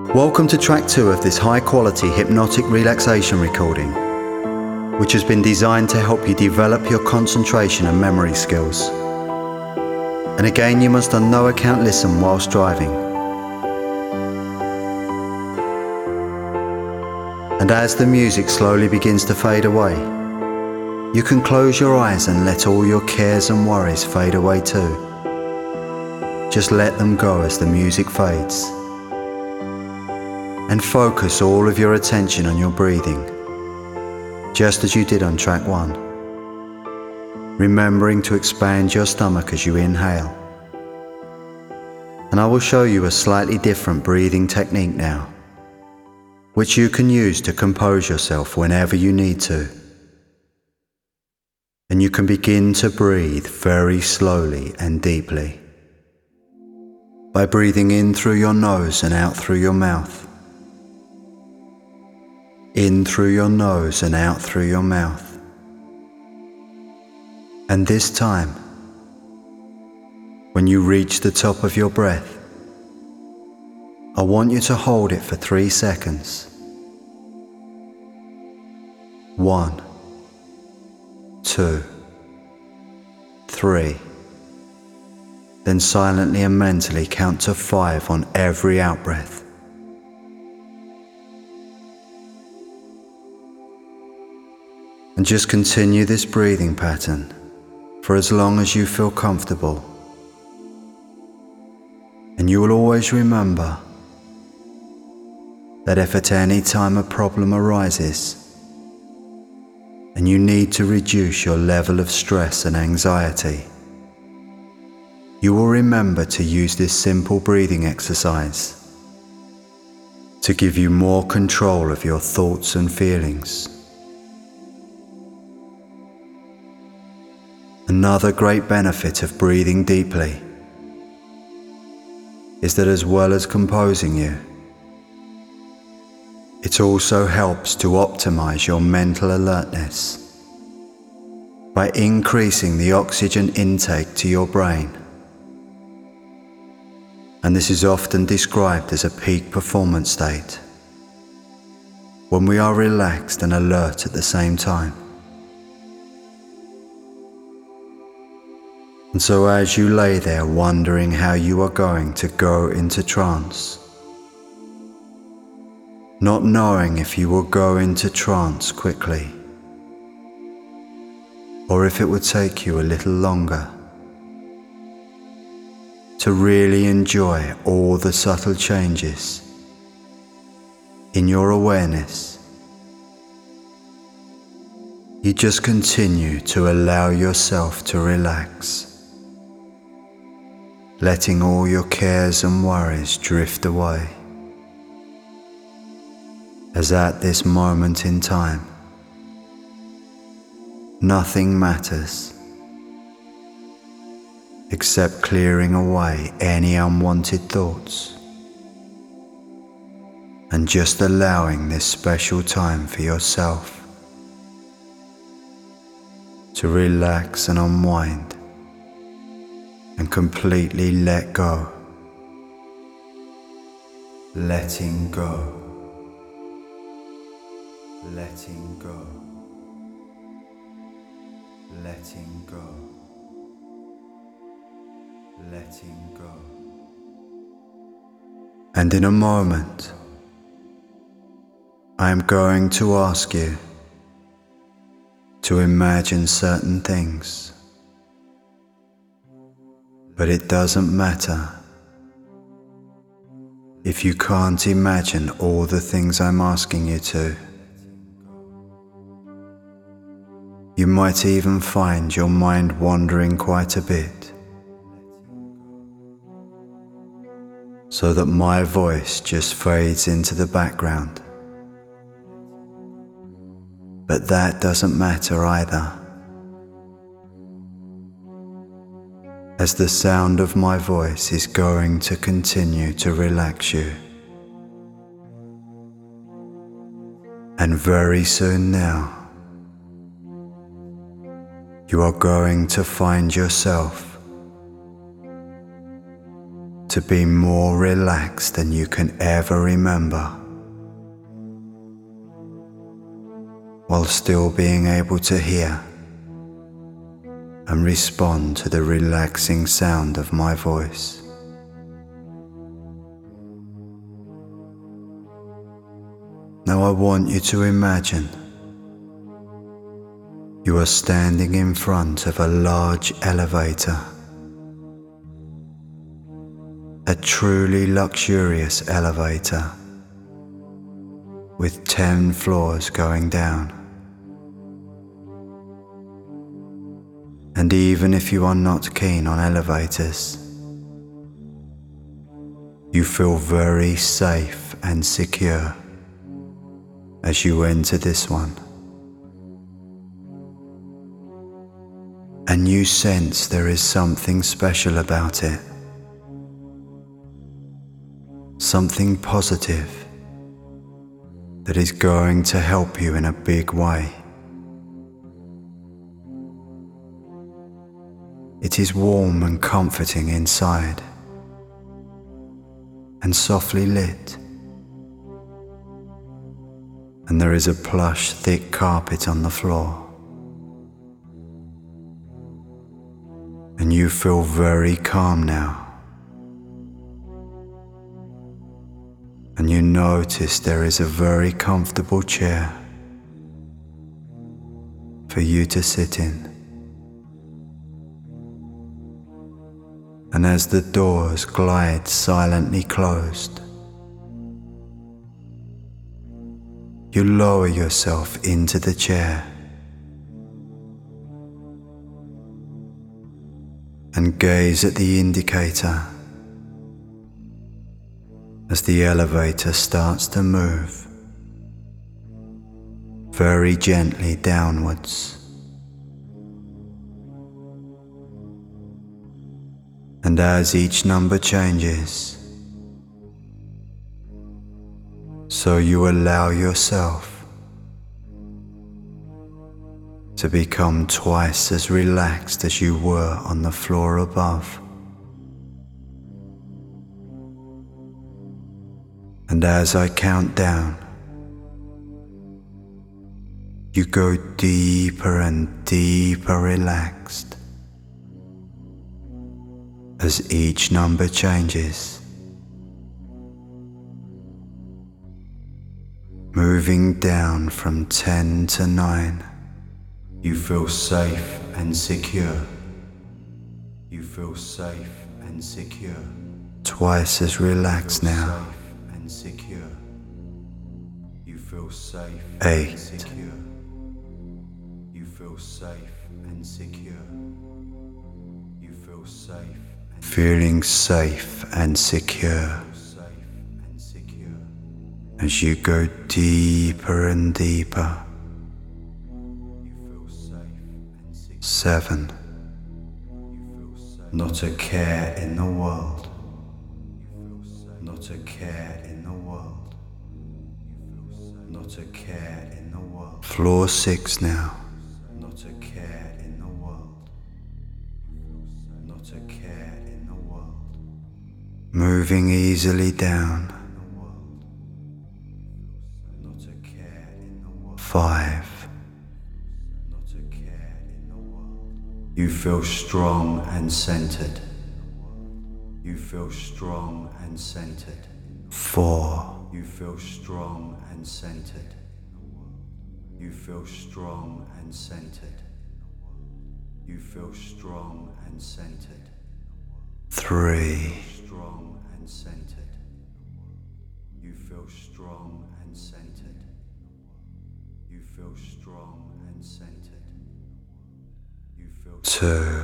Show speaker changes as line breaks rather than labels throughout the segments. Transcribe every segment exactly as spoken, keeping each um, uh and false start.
Welcome to track two of this high-quality hypnotic relaxation recording, which has been designed to help you develop your concentration and memory skills. And again, you must on no account listen whilst driving. And as the music slowly begins to fade away, you can close your eyes and let all your cares and worries fade away too. Just let them go as the music fades. And focus all of your attention on your breathing, just as you did on track one. Remembering to expand your stomach as you inhale. And I will show you a slightly different breathing technique now, which you can use to compose yourself whenever you need to. And you can begin to breathe very slowly and deeply by breathing in through your nose and out through your mouth. In through your nose and out through your mouth. And this time, when you reach the top of your breath, I want you to hold it for three seconds. One, two, three. Then silently and mentally count to five on every out-breath. And just continue this breathing pattern for as long as you feel comfortable. And you will always remember that if at any time a problem arises and you need to reduce your level of stress and anxiety, you will remember to use this simple breathing exercise to give you more control of your thoughts and feelings. Another great benefit of breathing deeply is that as well as composing you, it also helps to optimize your mental alertness by increasing the oxygen intake to your brain. And this is often described as a peak performance state, when we are relaxed and alert at the same time. And so as you lay there wondering how you are going to go into trance, not knowing if you will go into trance quickly, or if it would take you a little longer, to really enjoy all the subtle changes in your awareness, you just continue to allow yourself to relax, letting all your cares and worries drift away, as at this moment in time, nothing matters except clearing away any unwanted thoughts and just allowing this special time for yourself to relax and unwind and completely let go. Letting go. Letting go. Letting go. Letting go. And in a moment, I am going to ask you to imagine certain things. But it doesn't matter if you can't imagine all the things I'm asking you to. You might even find your mind wandering quite a bit, so that my voice just fades into the background. But that doesn't matter either, as the sound of my voice is going to continue to relax you. And very soon now, you are going to find yourself to be more relaxed than you can ever remember, while still being able to hear and respond to the relaxing sound of my voice. Now I want you to imagine you are standing in front of a large elevator, a truly luxurious elevator with ten floors going down. And even if you are not keen on elevators, you feel very safe and secure as you enter this one. And you sense there is something special about it, something positive that is going to help you in a big way. It is warm and comforting inside, and softly lit, and there is a plush, thick carpet on the floor. And you feel very calm now. And you notice there is a very comfortable chair for you to sit in. And as the doors glide silently closed, you lower yourself into the chair and gaze at the indicator as the elevator starts to move very gently downwards. And as each number changes, so you allow yourself to become twice as relaxed as you were on the floor above. And as I count down, you go deeper and deeper relaxed as each number changes, moving down from ten to nine. You feel safe and secure. You feel safe and secure. Twice as relaxed now. Safe and secure. You feel safe Eight. And secure. You feel safe and secure. You feel safe and feeling safe and secure. Safe and secure. As you go deeper and deeper. Seven. Not a care in the world. Not a care in the world. Not a care in the world. Floor six now. Not a care in the world. Not a care in the world. Moving easily down. Not a care in the world. Five. You feel strong and centered. You feel strong and centered. Four. You feel strong and centered. You feel strong and centered. You feel strong and centered. Three. Strong and centered. You feel strong and centered. You feel strong and centered. Two.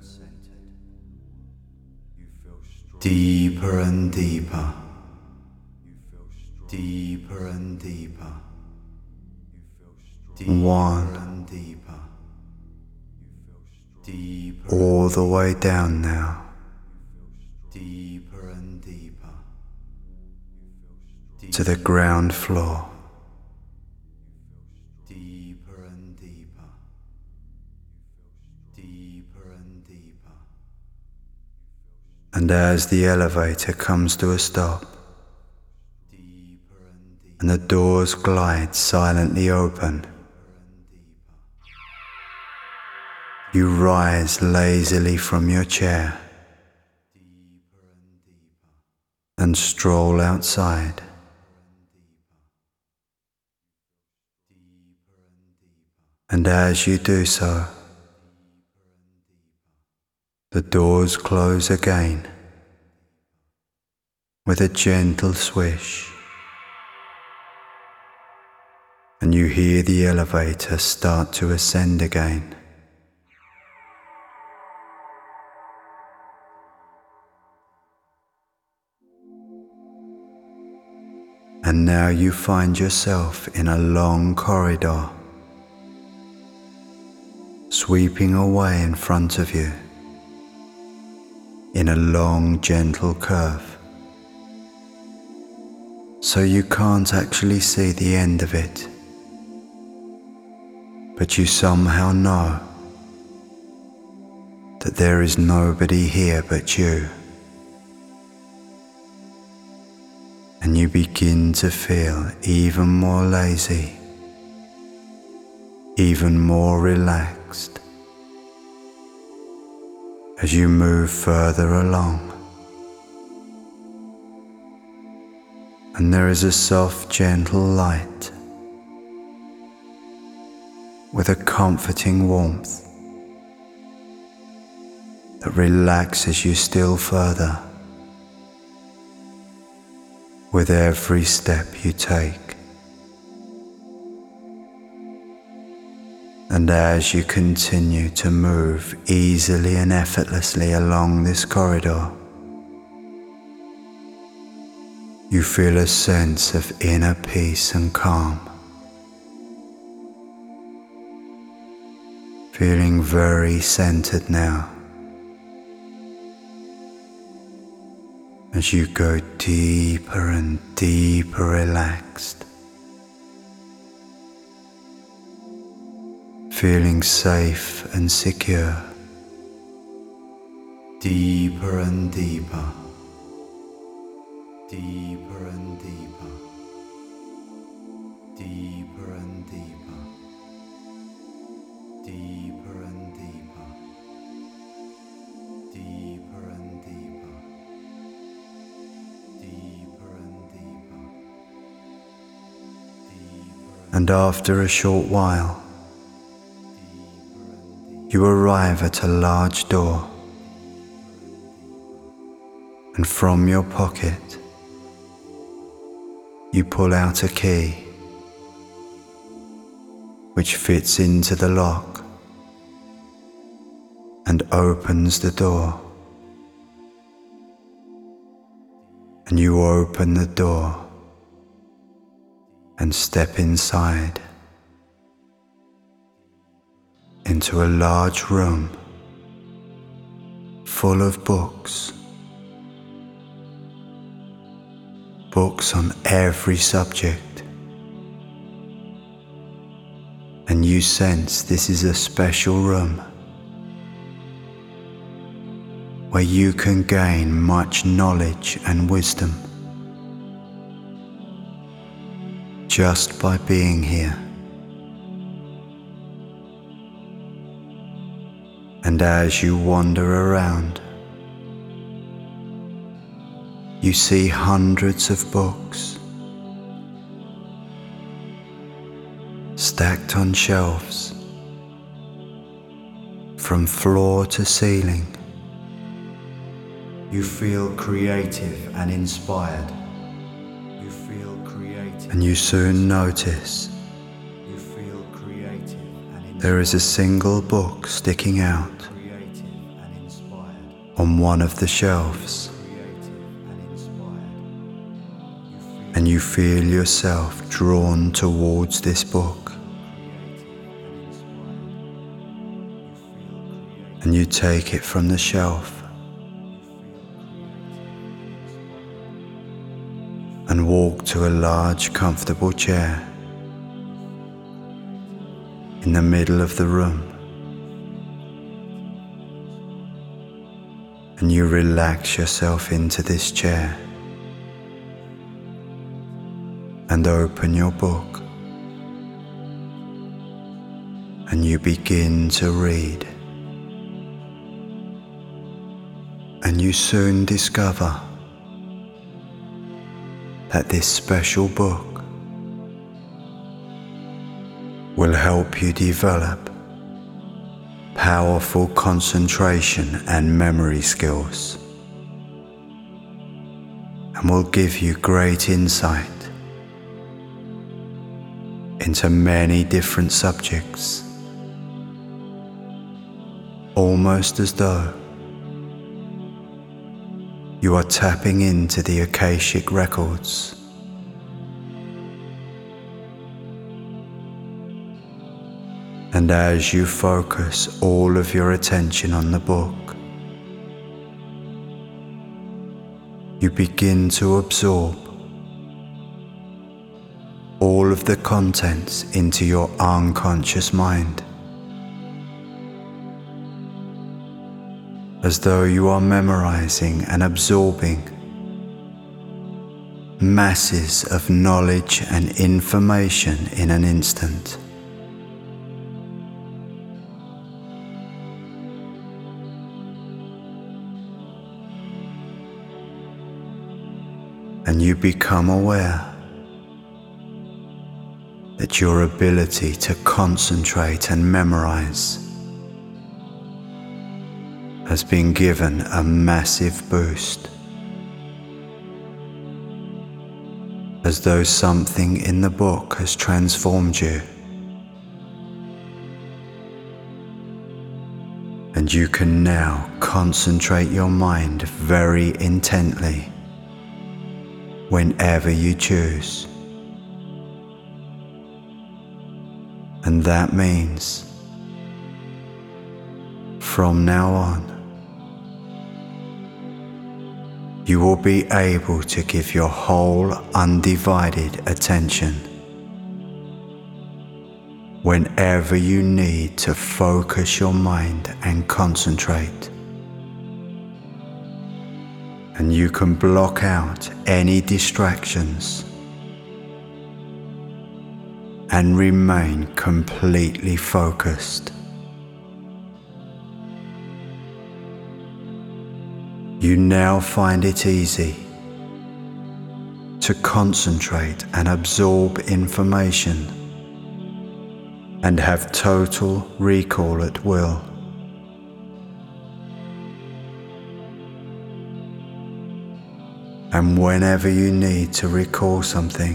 Deeper and deeper. Deeper and deeper. One. And deeper. Deeper. All the way down now. Deeper and deeper. To the ground floor. Deeper and deeper. Deeper and deeper. And And as the elevator comes to a stop and the doors glide silently open, you rise lazily from your chair and stroll outside. And as you do so, the doors close again with a gentle swish, and you hear the elevator start to ascend again. And now you find yourself in a long corridor, sweeping away in front of you in a long, gentle curve, so you can't actually see the end of it, but you somehow know that there is nobody here but you. And you begin to feel even more lazy, even more relaxed as you move further along. And there is a soft, gentle light with a comforting warmth that relaxes you still further with every step you take. And as you continue to move easily and effortlessly along this corridor, you feel a sense of inner peace and calm, feeling very centered now as you go deeper and deeper relaxed, feeling safe and secure, deeper and deeper, deeper and deeper, deeper and deeper, deeper and deeper, deeper and deeper, deeper and deeper, deeper. And after a short while, you arrive at a large door, and from your pocket you pull out a key which fits into the lock and opens the door. And you open the door and step inside into a large room full of books, books on every subject, and you sense this is a special room where you can gain much knowledge and wisdom just by being here. And as you wander around, you see hundreds of books stacked on shelves from floor to ceiling. You feel creative and inspired. You feel creative. And you soon notice you feel creative and inspired. There is a single book sticking out on one of the shelves. And you feel yourself drawn towards this book. And you take it from the shelf and walk to a large, comfortable chair in the middle of the room. and you relax yourself into this chair and open your book, and you begin to read, and you soon discover that this special book will help you develop powerful concentration and memory skills, and will give you great insight into many different subjects, almost as though you are tapping into the Akashic records. And as you focus all of your attention on the book, you begin to absorb all of the contents into your unconscious mind, as though you are memorizing and absorbing masses of knowledge and information in an instant. And you become aware that your ability to concentrate and memorize has been given a massive boost, as though something in the book has transformed you, and you can now concentrate your mind very intently whenever you choose. And that means from now on, you will be able to give your whole undivided attention whenever you need to focus your mind and concentrate. And you can block out any distractions and remain completely focused. You now find it easy to concentrate and absorb information and have total recall at will. And whenever you need to recall something,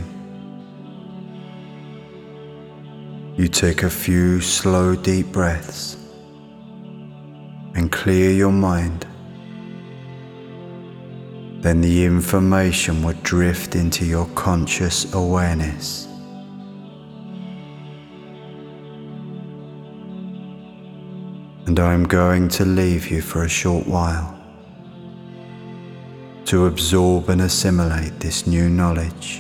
you take a few slow, deep breaths and clear your mind. Then the information would drift into your conscious awareness. And I'm going to leave you for a short while to absorb and assimilate this new knowledge.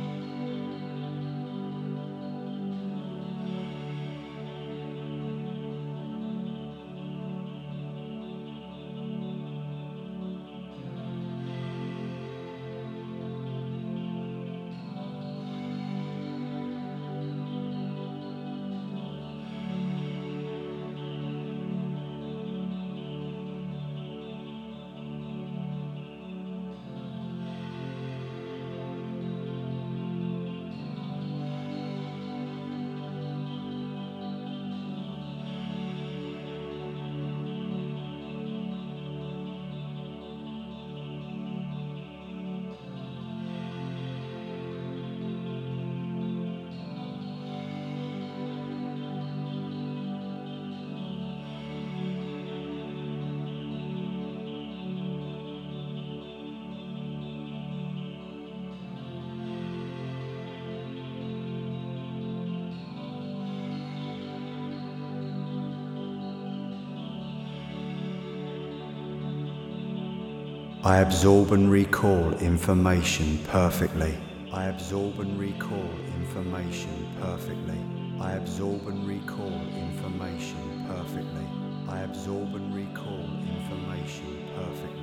I absorb and recall information perfectly. I absorb and recall information perfectly. I absorb and recall information perfectly. I absorb and recall information perfectly.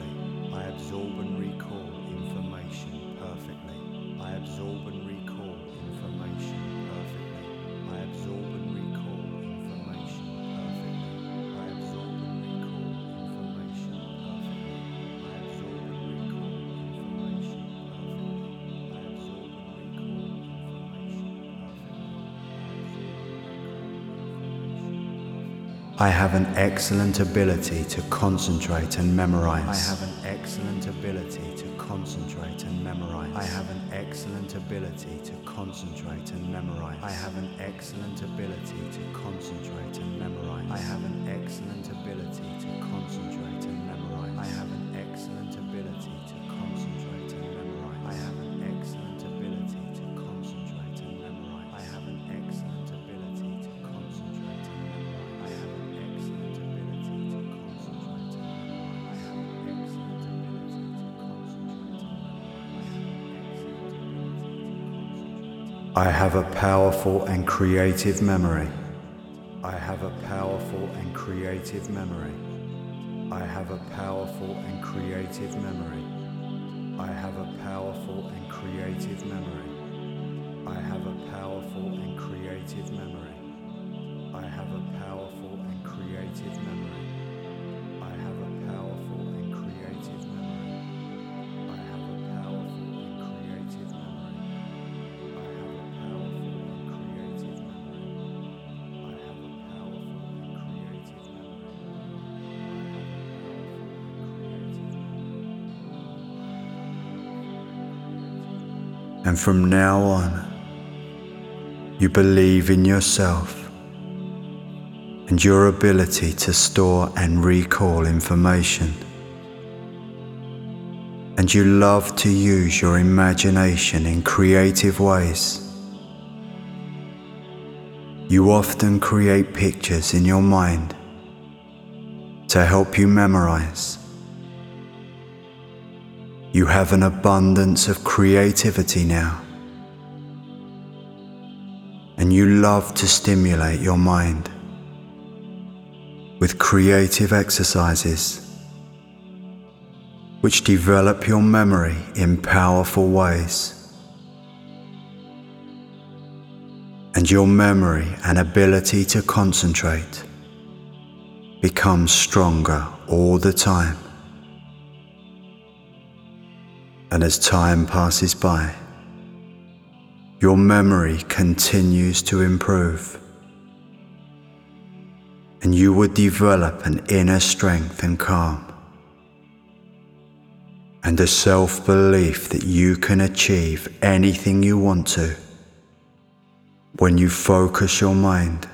I absorb and recall information perfectly. I absorb and recall information perfectly. I absorb and recall information perfectly. I absorb and recall information perfectly. I absorb and recall information perfectly. I absorb and recall I have an excellent ability to concentrate and memorize. I have an excellent ability to concentrate and memorize. I have an excellent ability to concentrate and memorize. I have an excellent ability to concentrate and memorize. I have an excellent ability to concentrate and memorize. I have an excellent ability to concentrate and memorize. I have an excellent ability to concentrate and memorize. I have an excellent ability to concentrate and memorize. I have an excellent ability to concentrate and memorize. I have an excellent ability to concentrate and memorize. I have a powerful and creative memory. I have a powerful and creative memory. I have a powerful and creative memory. I have a powerful and creative memory. I have a powerful and creative memory. I have a powerful and creative memory. I have a powerful and creative memory. I have a powerful and creative memory. I have a powerful and creative memory. I have a powerful and creative memory. And from now on, you believe in yourself and your ability to store and recall information. And you love to use your imagination in creative ways. You often create pictures in your mind to help you memorize. You have an abundance of creativity now, and you love to stimulate your mind with creative exercises which develop your memory in powerful ways. And your memory and ability to concentrate becomes stronger all the time. And as time passes by, your memory continues to improve, and you would develop an inner strength and calm, and a self-belief that you can achieve anything you want to when you focus your mind.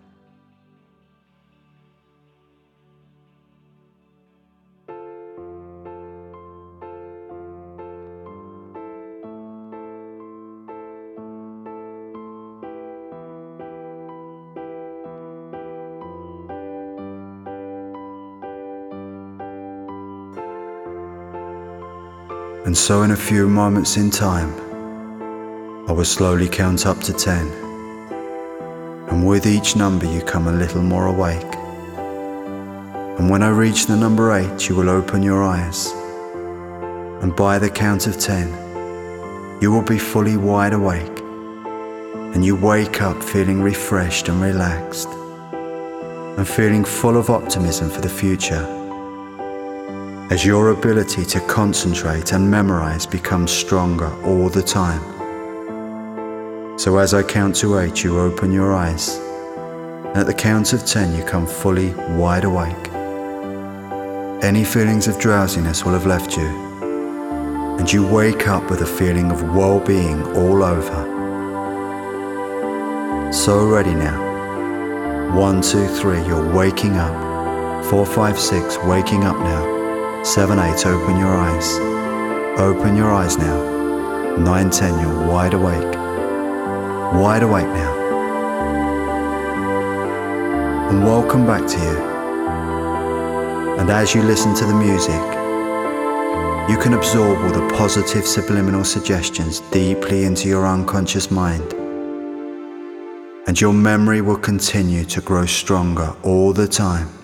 And so in a few moments in time, I will slowly count up to ten. And with each number you come a little more awake. And when I reach the number eight, you will open your eyes. And by the count of ten, you will be fully wide awake. And you wake up feeling refreshed and relaxed, and feeling full of optimism for the future, as your ability to concentrate and memorize becomes stronger all the time. So as I count to eight, you open your eyes, and at the count of ten, you come fully wide awake. Any feelings of drowsiness will have left you, and you wake up with a feeling of well-being all over. So ready now. One, two, three, you're waking up. Four, five, six, waking up now. Seven, eight, open your eyes. Open your eyes now. Nine, ten, you're wide awake. Wide awake now. And welcome back to you. And as you listen to the music, you can absorb all the positive subliminal suggestions deeply into your unconscious mind. And your memory will continue to grow stronger all the time.